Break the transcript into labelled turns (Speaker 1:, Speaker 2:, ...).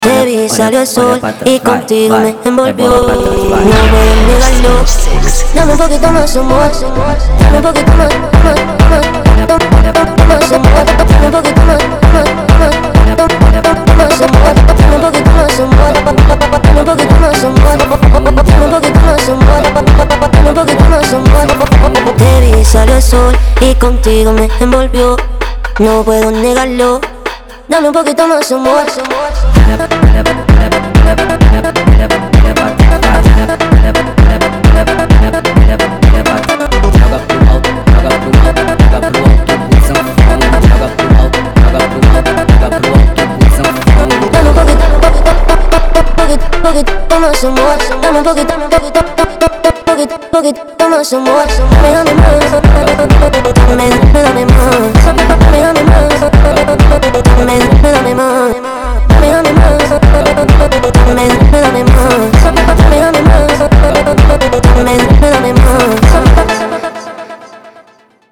Speaker 1: Te vi, salió el sol y contigo me envolvió. No puedo negarlo. Dame un poquito más amor. Dame un poquito más amor. Dame un poquito más amor. Dame un poquito más amor. Dame un poquito más amor. Dame un poquito más amor. Dame un poquito más amor. Te vi, salió el sol y contigo me envolvió. No puedo negarlo. Dame un poquito más amor. Poquito más amor, dame un poquito más amor, dame más, dame más.